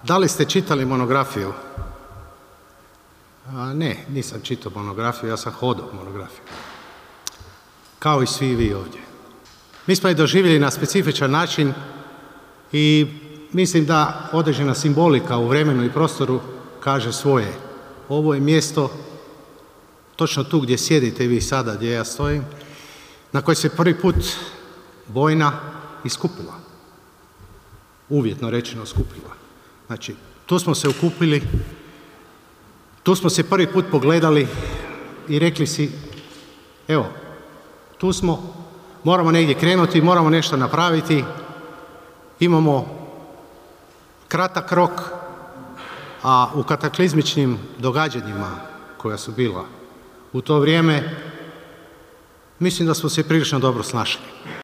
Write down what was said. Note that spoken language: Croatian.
Da li ste čitali monografiju? Ne, nisam čitao monografiju, ja sam hodao monografiju. Kao i svi vi ovdje. Mi smo je doživjeli na specifičan način i mislim da određena simbolika u vremenu i prostoru kaže svoje. Ovo je mjesto, točno tu gdje sjedite vi sada, gdje ja stojim, na kojoj se prvi put Bojna iskupila. Uvjetno rečeno skupila. Znači, tu smo se okupili, tu smo se prvi put pogledali i rekli si, evo, tu smo, moramo negdje krenuti, moramo nešto napraviti, imamo kratak rok, a u kataklizmičnim događanjima koja su bila u to vrijeme, mislim da smo se prilično dobro snašli.